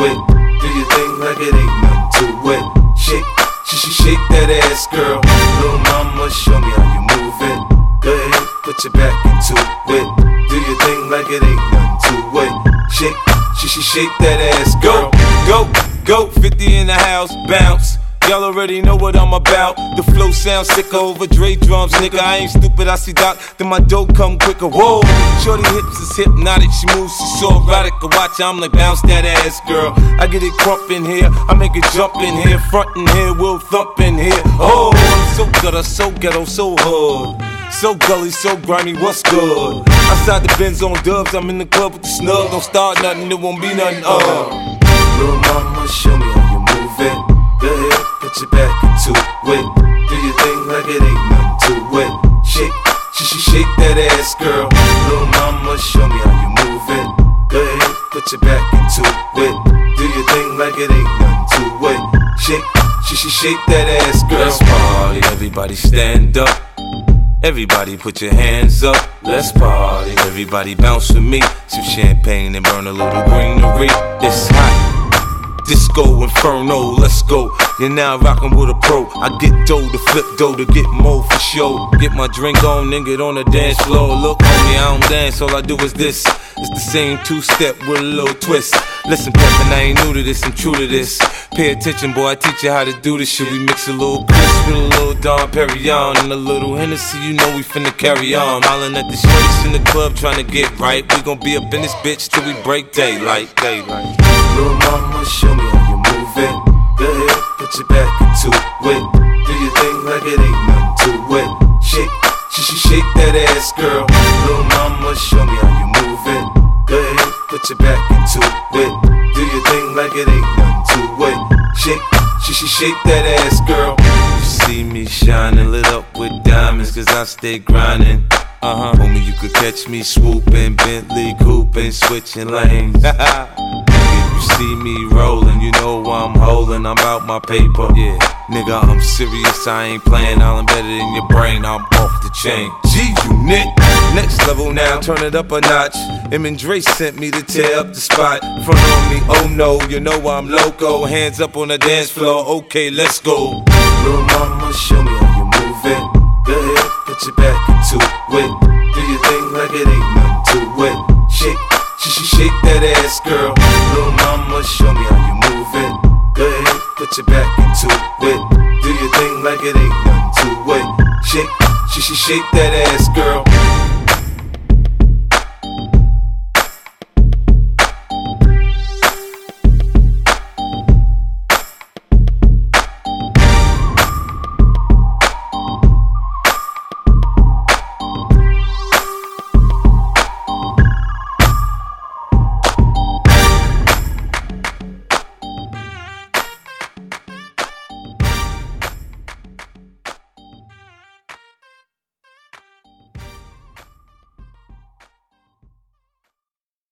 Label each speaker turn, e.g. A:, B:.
A: it. Do your thing like it ain't nothing to it. Shake, shake that ass, girl. Little mama, show me how you move it. Go ahead, put your back into it. Do your thing like it ain't nothing to it. Shake, shake that ass, girl.
B: Go, 50 in the house, bounce. Y'all already know what I'm about. The flow sounds sicker over Dre drums, nigga. I ain't stupid, I see Doc, then my dough come quicker. Whoa, shorty hips is hypnotic, she moves, she's so erotic. Watch, I'm like, bounce that ass, girl. I get it crump in here, I make it jump in here, front in here, we'll thump in here. Oh, I'm so gutter, so ghetto, so hood. So gully, so grimy, what's good? Outside the Benz on dubs, I'm in the club with the snug. Don't start nothing, it won't be nothing,
A: Little mama, show me how you move it. Go ahead, put your back into it. Do your thing like it ain't nothing to it. Shake, shake that ass, girl. Little mama, show me how you move it. Go ahead, put your back into it. Do your thing like it ain't nothing to it. Shake, shake that ass, girl.
B: Let's party, everybody stand up. Everybody put your hands up, let's party. Everybody bounce with me, sip champagne and burn a little greenery. It's hot, disco inferno, let's go. You're now rockin' with a pro. I get dough to flip dough to get more for show. Get my drink on and get on the dance floor. Look homie, I don't dance, all I do is this. It's the same two-step with a little twist. Listen, Peppin', I ain't new to this, I'm true to this. Pay attention, boy, I teach you how to do this shit. We mix a little Chris with a little Dom Perignon and a little Hennessy, you know we finna carry on. Hollin' at the shorties in the club tryna get right. We gon' be up in this bitch till we break daylight.
A: Little mama, show me how you move it. Go ahead, put your back into it. Do your thing like it ain't nothing to it. Shake, shake that ass, girl. Little mama, show me how you move it. Go ahead, put your back into it. Do your thing like it ain't nothing to it. Shake, shake that ass, girl.
B: You see me shining, lit up with diamonds, cause I stay grinding. Homie, you could catch me swooping, Bentley cooping, switching lanes. If you see me rolling, you know I'm holding, I'm out my paper. Yeah, nigga, I'm serious, I ain't playing, I'm better than your brain, I'm off the chain. G-Unit, next level now, turn it up a notch. Em and Dre sent me to tear up the spot. Front on me, oh no, you know I'm loco. Hands up on the dance floor, okay, let's go.
A: Little mama, show me how you move it. Go ahead, put your back into it. Do your thing like it ain't nothing to it. Shake, shake that ass, girl. Little mama, show me how you move it. Go ahead, put your back into it. Do your thing like it ain't nothing to it. Shake, shake that ass, girl.